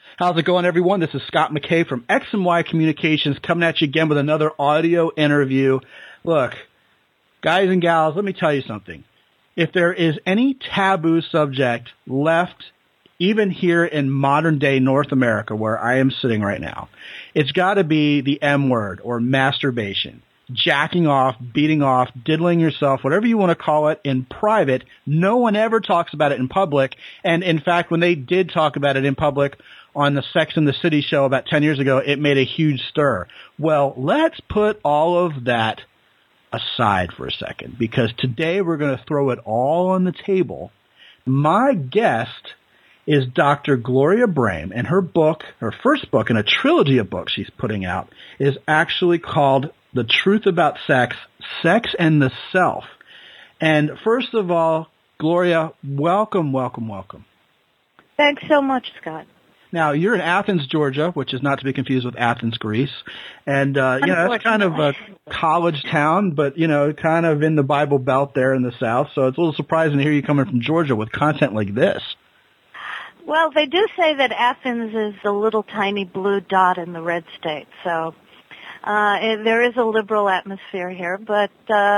How's it going, everyone? This is Scott McKay from X and Y Communications coming at you again with another audio interview. Look, guys and gals, let me tell you something. If there is any taboo subject left, even here in modern-day North America where I am sitting right now, it's got to be the M word, or masturbation. Jacking off, beating off, diddling yourself, whatever you want to call it, in private. No one ever talks about it in public. And in fact, when they did talk about it in public on the Sex and the City show about 10 years ago, it made a huge stir. Well, let's put all of that aside for a second, because today we're going to throw it all on the table. My guest is Dr. Gloria Brame, and her book, her first book in a trilogy of books she's putting out, is actually called The Truth About Sex, Sex and the Self. And first of all, Gloria, welcome. Thanks so much, Scott. Now, you're in Athens, Georgia, which is not to be confused with Athens, Greece. And, that's kind of a college town, but, kind of in the Bible Belt there in the South. So it's a little surprising to hear you coming from Georgia with content like this. Well, they do say that Athens is a little tiny blue dot in the red state. So there is a liberal atmosphere here, but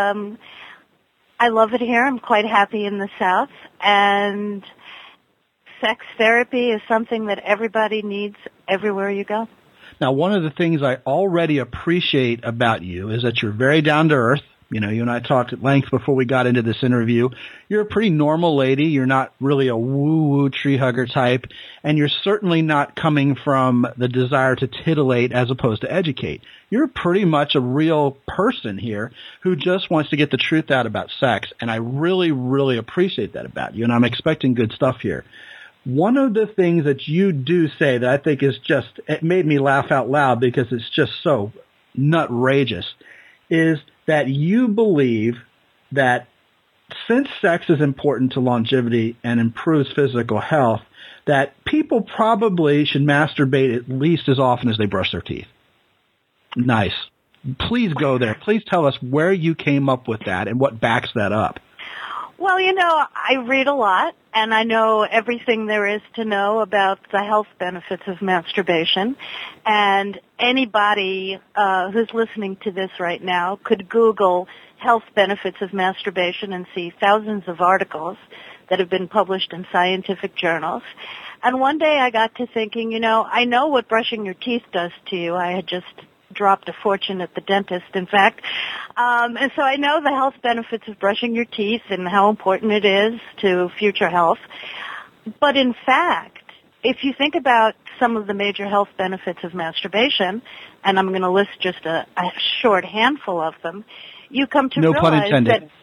I love it here. I'm quite happy in the South. And sex therapy is something that everybody needs everywhere you go. Now, one of the things I already appreciate about you is that you're very down to earth. You and I talked at length before we got into this interview. You're a pretty normal lady. You're not really a woo-woo tree hugger type, and you're certainly not coming from the desire to titillate as opposed to educate. You're pretty much a real person here who just wants to get the truth out about sex, and I really, really appreciate that about you, and I'm expecting good stuff here. One of the things that you do say that I think is it made me laugh out loud because it's just so nutrageous, is that you believe that since sex is important to longevity and improves physical health, that people probably should masturbate at least as often as they brush their teeth. Nice. Please go there. Please tell us where you came up with that and what backs that up. Well, I read a lot, and I know everything there is to know about the health benefits of masturbation. And anybody who's listening to this right now could Google health benefits of masturbation and see thousands of articles that have been published in scientific journals. And one day I got to thinking, I know what brushing your teeth does to you. I had just dropped a fortune at the dentist, in fact. And so I know the health benefits of brushing your teeth and how important it is to future health. But in fact, if you think about some of the major health benefits of masturbation, and I'm going to list just a short handful of them, you come to realize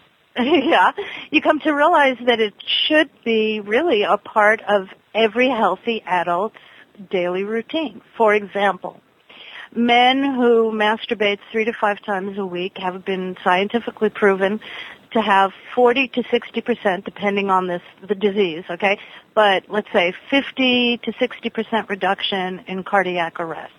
you come to realize that it should be really a part of every healthy adult's daily routine. For example, men who masturbate 3 to 5 times a week have been scientifically proven to have 40 to 60%, depending on the disease, okay? But let's say 50 to 60% reduction in cardiac arrest,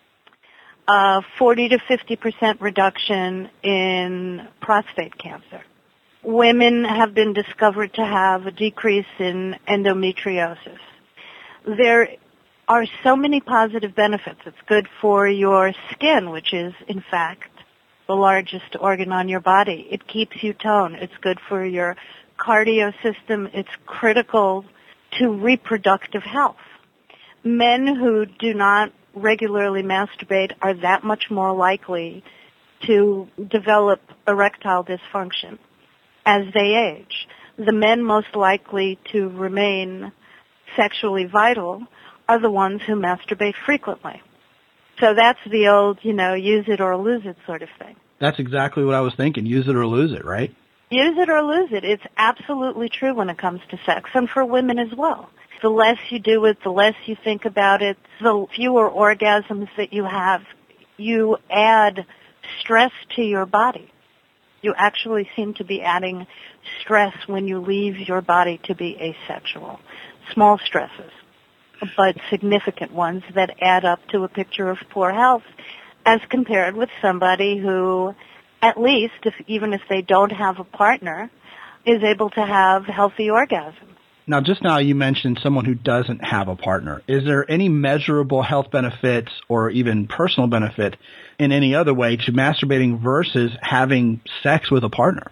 40 to 50% reduction in prostate cancer. Women have been discovered to have a decrease in endometriosis. There are so many positive benefits. It's good for your skin, which is, in fact, the largest organ on your body. It keeps you toned. It's good for your cardio system. It's critical to reproductive health. Men who do not regularly masturbate are that much more likely to develop erectile dysfunction as they age. The men most likely to remain sexually vital are the ones who masturbate frequently. So that's the old, use it or lose it sort of thing. That's exactly what I was thinking. Use it or lose it, right? Use it or lose it. It's absolutely true when it comes to sex, and for women as well. The less you do it, the less you think about it, the fewer orgasms that you have. You add stress to your body. You actually seem to be adding stress when you leave your body to be asexual. Small stresses, but significant ones that add up to a picture of poor health as compared with somebody who, at least, even if they don't have a partner, is able to have healthy orgasms. Now, just now you mentioned someone who doesn't have a partner. Is there any measurable health benefits or even personal benefit in any other way to masturbating versus having sex with a partner?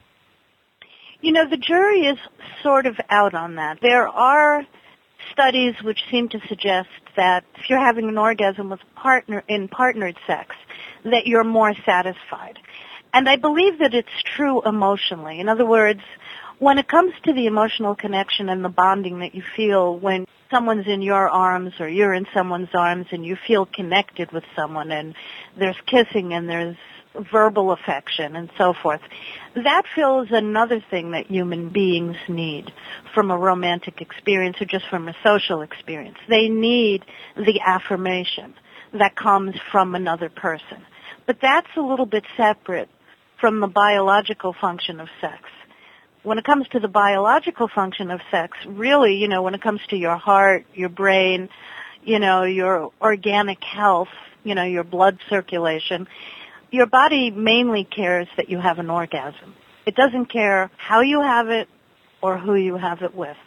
You know, the jury is sort of out on that. There are studies which seem to suggest that if you're having an orgasm with a partner in partnered sex, that you're more satisfied. And I believe that it's true emotionally. In other words, when it comes to the emotional connection and the bonding that you feel when someone's in your arms or you're in someone's arms and you feel connected with someone and there's kissing and there's verbal affection and so forth, that fills another thing that human beings need from a romantic experience or just from a social experience. They need the affirmation that comes from another person. But that's a little bit separate from the biological function of sex. When it comes to the biological function of sex, really, you know, when it comes to your heart, your brain, you know, your organic health, you know, your blood circulation, your body mainly cares that you have an orgasm. It doesn't care how you have it or who you have it with.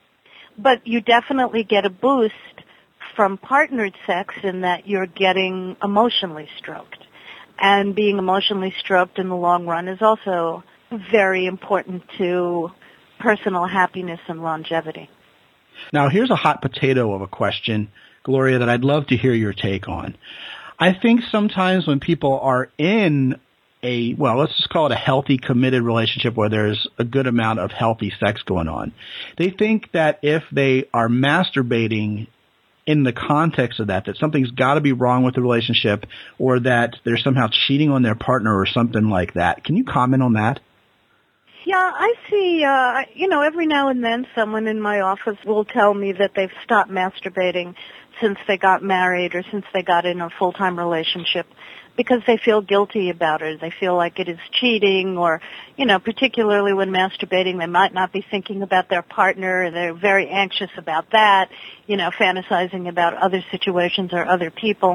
But you definitely get a boost from partnered sex in that you're getting emotionally stroked. And being emotionally stroked in the long run is also very important to personal happiness and longevity. Now, here's a hot potato of a question, Gloria, that I'd love to hear your take on. I think sometimes when people are in a, well, let's just call it a healthy, committed relationship where there's a good amount of healthy sex going on, they think that if they are masturbating in the context of that something's got to be wrong with the relationship or that they're somehow cheating on their partner or something like that. Can you comment on that? Yeah, I see, you know, every now and then someone in my office will tell me that they've stopped masturbating since they got married or since they got in a full-time relationship because they feel guilty about it. They feel like it is cheating or, you know, particularly when masturbating, they might not be thinking about their partner. They're very anxious about that, you know, fantasizing about other situations or other people.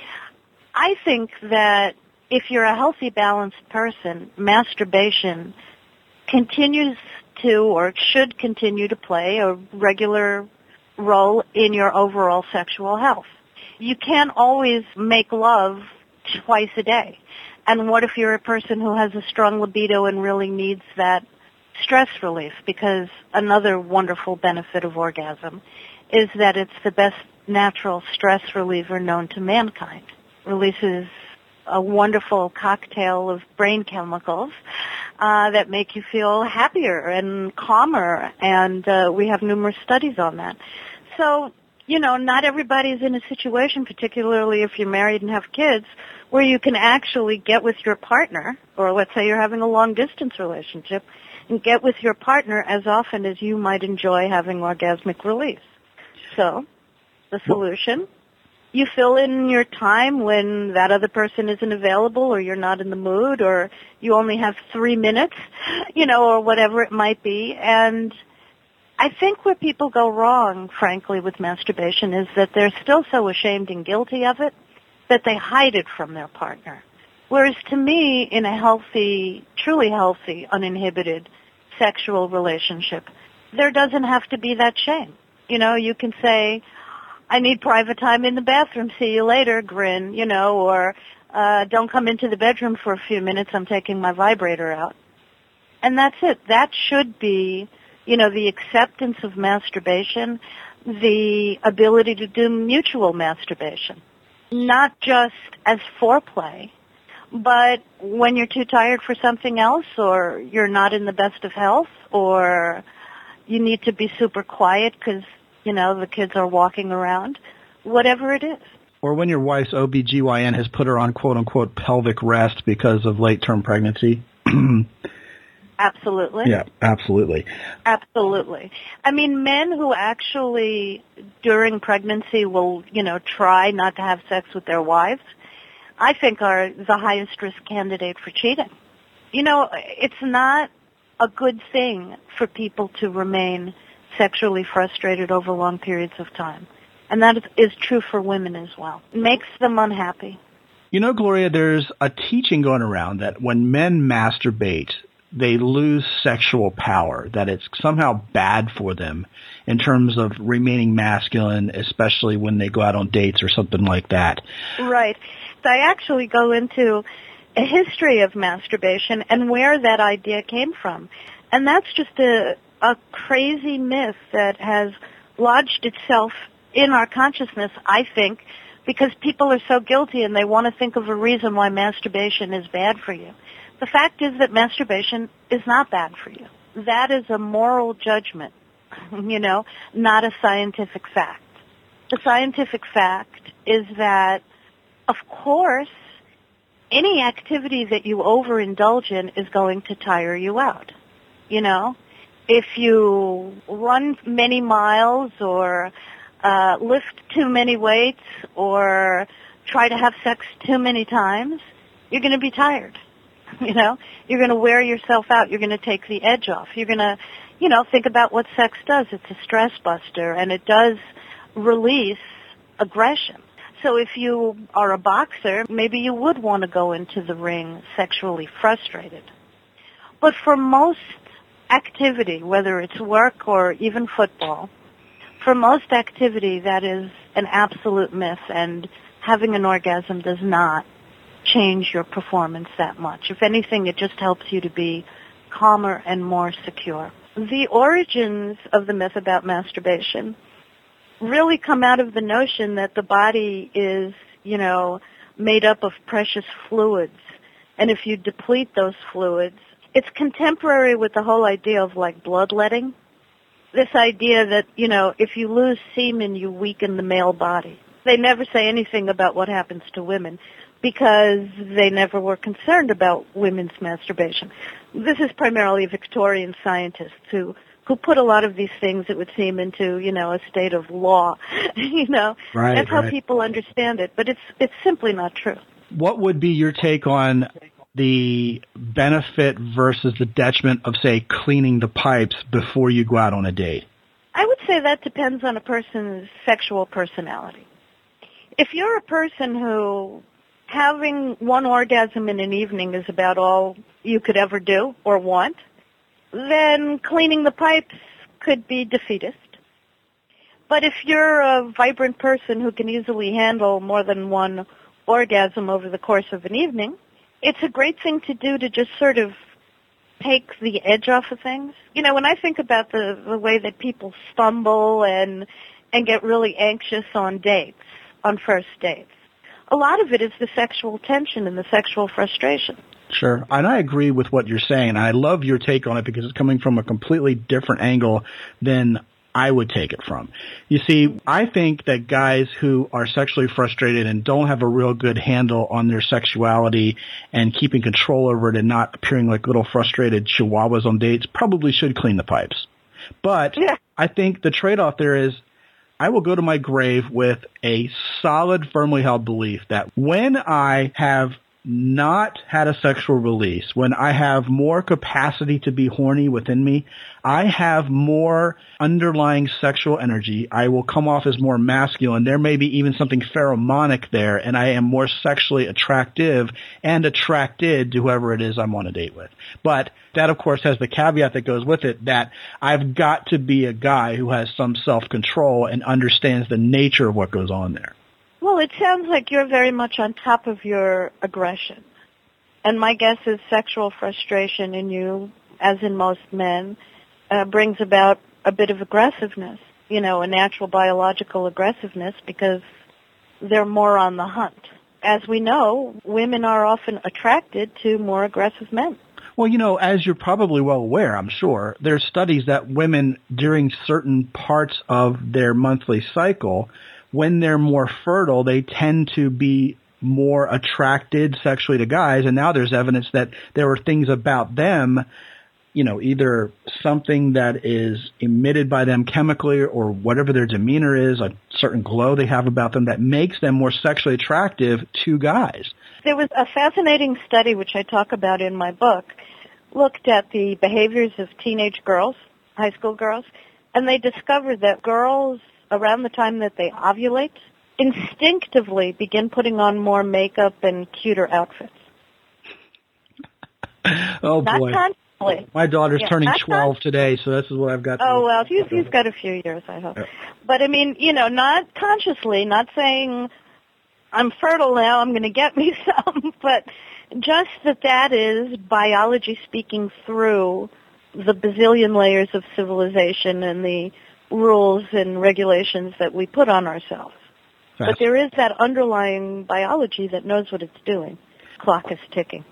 I think that if you're a healthy, balanced person, masturbation continues to or should continue to play a regular role in your overall sexual health. You can't always make love twice a day. And what if you're a person who has a strong libido and really needs that stress relief? Because another wonderful benefit of orgasm is that it's the best natural stress reliever known to mankind. Releases a wonderful cocktail of brain chemicals that make you feel happier and calmer, and we have numerous studies on that. So, you know, not everybody's in a situation, particularly if you're married and have kids, where you can actually get with your partner, or let's say you're having a long-distance relationship, and get with your partner as often as you might enjoy having orgasmic release. So, the solution, you fill in your time when that other person isn't available or you're not in the mood or you only have 3 minutes, you know, or whatever it might be. And I think where people go wrong, frankly, with masturbation is that they're still so ashamed and guilty of it that they hide it from their partner. Whereas to me, in a healthy, truly healthy, uninhibited sexual relationship, there doesn't have to be that shame. You know, you can say, I need private time in the bathroom, see you later, grin, you know, or don't come into the bedroom for a few minutes, I'm taking my vibrator out. And that's it. That should be, you know, the acceptance of masturbation, the ability to do mutual masturbation, not just as foreplay, but when you're too tired for something else or you're not in the best of health or you need to be super quiet because, you know, the kids are walking around, whatever it is. Or when your wife's OBGYN has put her on quote-unquote pelvic rest because of late-term pregnancy. Absolutely. Yeah, absolutely. Absolutely. I mean, men who actually during pregnancy will, you know, try not to have sex with their wives, I think are the highest risk candidate for cheating. You know, it's not a good thing for people to remain sexually frustrated over long periods of time. And that is true for women as well. It makes them unhappy. You know, Gloria, there's a teaching going around that when men masturbate, they lose sexual power, that it's somehow bad for them in terms of remaining masculine, especially when they go out on dates or something like that. Right. So I actually go into a history of masturbation and where that idea came from. And that's just a crazy myth that has lodged itself in our consciousness, I think, because people are so guilty and they want to think of a reason why masturbation is bad for you. The fact is that masturbation is not bad for you. That is a moral judgment, not a scientific fact. The scientific fact is that, of course, any activity that you overindulge in is going to tire you out. If you run many miles or lift too many weights or try to have sex too many times, you're going to be tired. You're going to wear yourself out. You're going to take the edge off. You're going to, think about what sex does. It's a stress buster, and it does release aggression. So if you are a boxer, maybe you would want to go into the ring sexually frustrated. But for most activity, whether it's work or even football, for most activity, that is an absolute myth, and having an orgasm does not change your performance that much. If anything, it just helps you to be calmer and more secure. The origins of the myth about masturbation really come out of the notion that the body is, made up of precious fluids. And if you deplete those fluids, it's contemporary with the whole idea of like bloodletting. This idea that, if you lose semen, you weaken the male body. They never say anything about what happens to women because they never were concerned about women's masturbation. This is primarily Victorian scientists who put a lot of these things, it would seem, into, a state of law. Right, That's how people understand it, but it's simply not true. What would be your take on the benefit versus the detriment of, say, cleaning the pipes before you go out on a date? I would say that depends on a person's sexual personality. If you're a person who having one orgasm in an evening is about all you could ever do or want, then cleaning the pipes could be defeatist. But if you're a vibrant person who can easily handle more than one orgasm over the course of an evening, it's a great thing to do to just sort of take the edge off of things. When I think about the way that people stumble and get really anxious on dates, on first dates, a lot of it is the sexual tension and the sexual frustration. Sure. And I agree with what you're saying. And I love your take on it because it's coming from a completely different angle than I would take it from. You see, I think that guys who are sexually frustrated and don't have a real good handle on their sexuality and keeping control over it and not appearing like little frustrated chihuahuas on dates probably should clean the pipes. But yeah. I think the trade-off there is I will go to my grave with a solid, firmly held belief that when I have not had a sexual release, when I have more capacity to be horny within me, I have more underlying sexual energy. I will come off as more masculine. There may be even something pheromonic there, and I am more sexually attractive and attracted to whoever it is I'm on a date with. But that, of course, has the caveat that goes with it that I've got to be a guy who has some self-control and understands the nature of what goes on there. Well, it sounds like you're very much on top of your aggression. And my guess is sexual frustration in you, as in most men, brings about a bit of aggressiveness, a natural biological aggressiveness because they're more on the hunt. As we know, women are often attracted to more aggressive men. Well, as you're probably well aware, I'm sure, there's studies that women during certain parts of their monthly cycle, when they're more fertile, they tend to be more attracted sexually to guys. And now there's evidence that there are things about them, either something that is emitted by them chemically or whatever their demeanor is, a certain glow they have about them that makes them more sexually attractive to guys. There was a fascinating study, which I talk about in my book, looked at the behaviors of teenage girls, high school girls, and they discovered that girls around the time that they ovulate, instinctively begin putting on more makeup and cuter outfits. Oh, boy. My daughter's turning that's 12 today, so this is what I've got. Oh, well, he's got a few years, I hope. But, I mean, not consciously, not saying I'm fertile now, I'm going to get me some, but just that is biology speaking through the bazillion layers of civilization and the rules and regulations that we put on ourselves. But there is that underlying biology that knows what it's doing. Clock is ticking.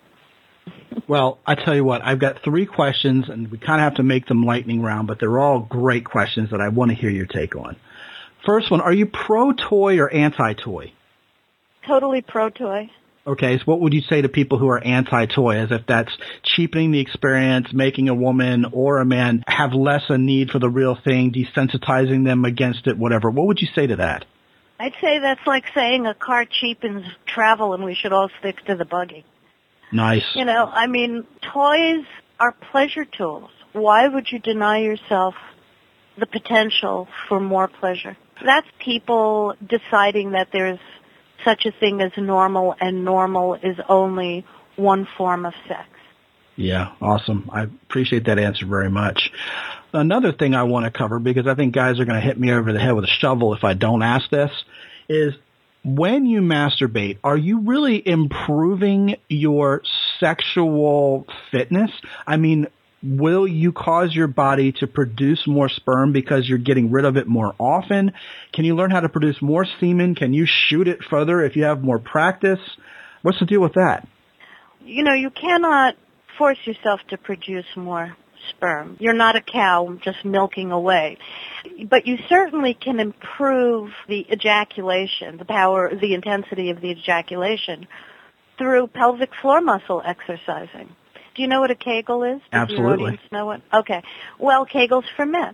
Well, I tell you what, I've got 3 questions, and we kind of have to make them lightning round, but they're all great questions that I want to hear your take on. First one, are you pro-toy or anti-toy? Totally pro-toy. Okay, so what would you say to people who are anti-toy, as if that's cheapening the experience, making a woman or a man have less a need for the real thing, desensitizing them against it, whatever? What would you say to that? I'd say that's like saying a car cheapens travel and we should all stick to the buggy. Nice. I mean, toys are pleasure tools. Why would you deny yourself the potential for more pleasure? That's people deciding that there's such a thing as normal, and normal is only one form of sex. Yeah, awesome. I appreciate that answer very much. Another thing I want to cover, because I think guys are going to hit me over the head with a shovel if I don't ask this, is when you masturbate, are you really improving your sexual fitness? I mean, will you cause your body to produce more sperm because you're getting rid of it more often? Can you learn how to produce more semen? Can you shoot it further if you have more practice? What's the deal with that? You cannot force yourself to produce more sperm. You're not a cow just milking away. But you certainly can improve the ejaculation, the power, the intensity of the ejaculation through pelvic floor muscle exercising. Do you know what a Kegel is? Absolutely. Does your audience know it? Okay. Well, Kegel's for men.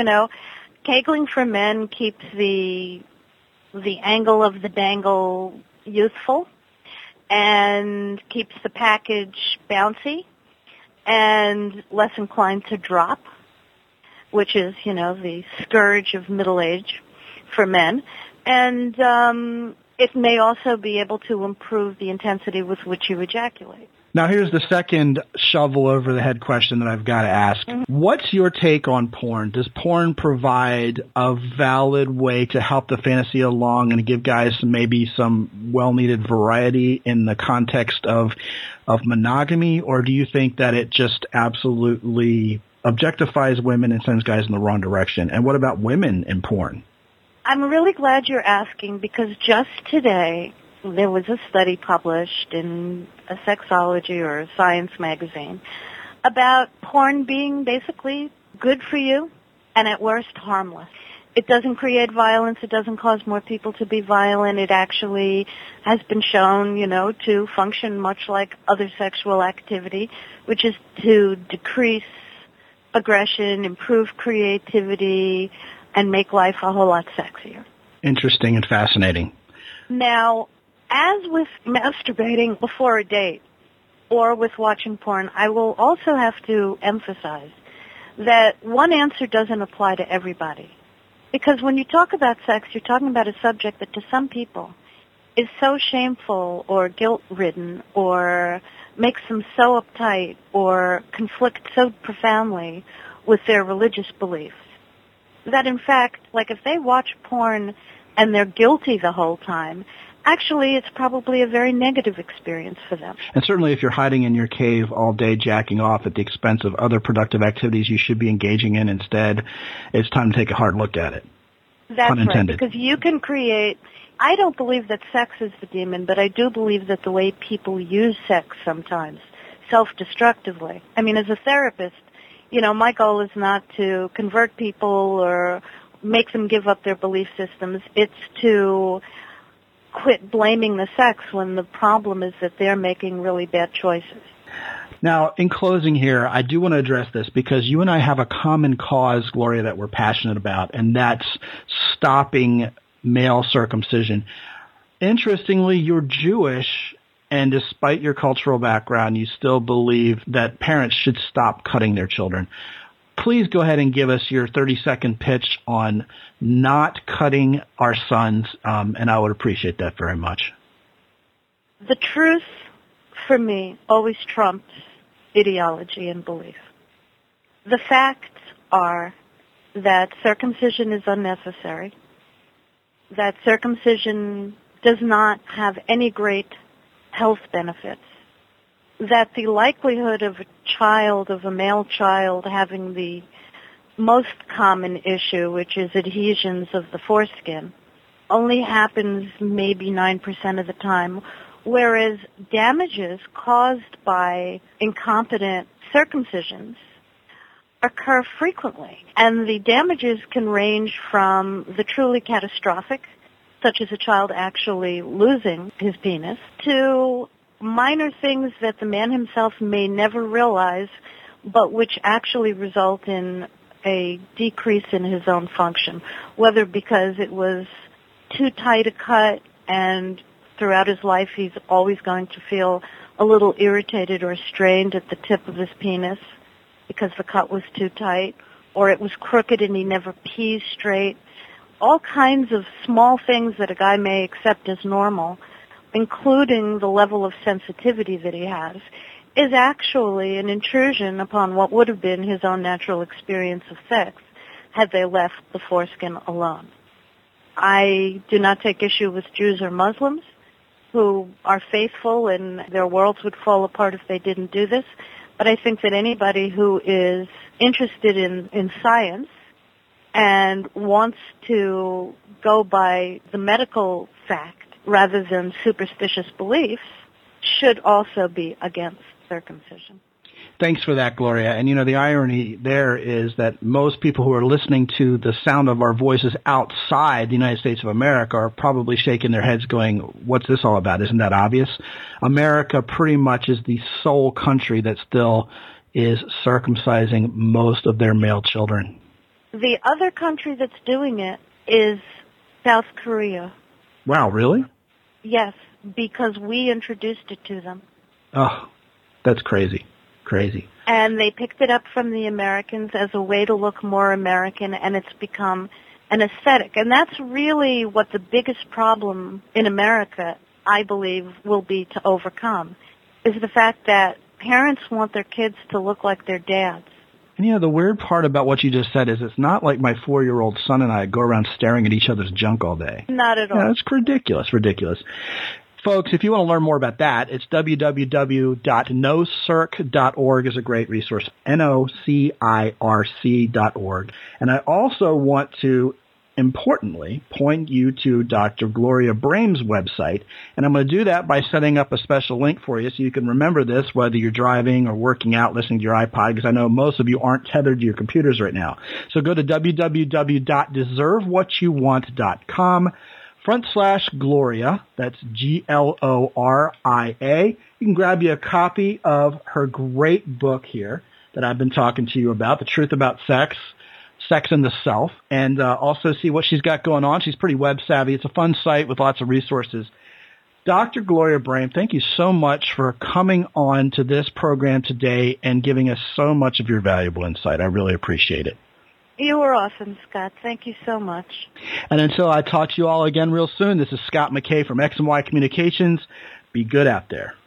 Kegling for men keeps the angle of the dangle youthful and keeps the package bouncy and less inclined to drop, which is, the scourge of middle age for men. And it may also be able to improve the intensity with which you ejaculate. Now, here's the second shovel over the head question that I've got to ask. Mm-hmm. What's your take on porn? Does porn provide a valid way to help the fantasy along and give guys maybe some well-needed variety in the context of monogamy, or do you think that it just absolutely objectifies women and sends guys in the wrong direction? And what about women in porn? I'm really glad you're asking, because just today there was a study published in a sexology or a science magazine about porn being basically good for you and at worst harmless. It doesn't create violence. It doesn't cause more people to be violent. It actually has been shown, to function much like other sexual activity, which is to decrease aggression, improve creativity, and make life a whole lot sexier. Interesting and fascinating. Now, as with masturbating before a date or with watching porn, I will also have to emphasize that one answer doesn't apply to everybody. Because when you talk about sex, you're talking about a subject that to some people is so shameful or guilt-ridden or makes them so uptight or conflict so profoundly with their religious beliefs that, in fact, like if they watch porn and they're guilty the whole time, actually, it's probably a very negative experience for them. And certainly if you're hiding in your cave all day jacking off at the expense of other productive activities you should be engaging in instead, it's time to take a hard look at it. That's right, because you can create... I don't believe that sex is the demon, but I do believe that the way people use sex sometimes, self-destructively. I mean, as a therapist, my goal is not to convert people or make them give up their belief systems. It's to quit blaming the sex when the problem is that they're making really bad choices. Now, in closing here, I do want to address this because you and I have a common cause, Gloria, that we're passionate about, and that's stopping male circumcision. Interestingly, you're Jewish, and despite your cultural background, you still believe that parents should stop cutting their children. Please go ahead and give us your 30-second pitch on not cutting our sons, and I would appreciate that very much. The truth, for me, always trumps ideology and belief. The facts are that circumcision is unnecessary, that circumcision does not have any great health benefits, that the likelihood of a male child, having the most common issue, which is adhesions of the foreskin, only happens maybe 9% of the time, whereas damages caused by incompetent circumcisions occur frequently. And the damages can range from the truly catastrophic, such as a child actually losing his penis, to minor things that the man himself may never realize, but which actually result in a decrease in his own function, whether because it was too tight a cut and throughout his life he's always going to feel a little irritated or strained at the tip of his penis because the cut was too tight, or it was crooked and he never pees straight. All kinds of small things that a guy may accept as normal, including the level of sensitivity that he has, is actually an intrusion upon what would have been his own natural experience of sex had they left the foreskin alone. I do not take issue with Jews or Muslims who are faithful and their worlds would fall apart if they didn't do this, but I think that anybody who is interested in science and wants to go by the medical fact rather than superstitious beliefs should also be against circumcision. Thanks for that, Gloria. And, the irony there is that most people who are listening to the sound of our voices outside the United States of America are probably shaking their heads going, what's this all about? Isn't that obvious? America pretty much is the sole country that still is circumcising most of their male children. The other country that's doing it is South Korea. Wow, really? Yes, because we introduced it to them. Oh, that's crazy. Crazy. And they picked it up from the Americans as a way to look more American, and it's become an aesthetic. And that's really what the biggest problem in America, I believe, will be to overcome, is the fact that parents want their kids to look like their dads. And the weird part about what you just said is it's not like my 4-year-old son and I go around staring at each other's junk all day. Not at all. Yeah, it's ridiculous. Folks, if you want to learn more about that, it's www.nocirc.org is a great resource, NOCIRC.org. And I also want to, importantly, point you to Dr. Gloria Brahm's website. And I'm going to do that by setting up a special link for you so you can remember this, whether you're driving or working out, listening to your iPod, because I know most of you aren't tethered to your computers right now. So go to www.deservewhatyouwant.com/Gloria. That's Gloria. You can grab you a copy of her great book here that I've been talking to you about, The Truth About Sex, Sex and the Self, and also see what she's got going on. She's pretty web savvy. It's a fun site with lots of resources. Dr. Gloria Brahm, thank you so much for coming on to this program today and giving us so much of your valuable insight. I really appreciate it. You were awesome, Scott. Thank you so much. And until I talk to you all again real soon, this is Scott McKay from X&Y Communications. Be good out there.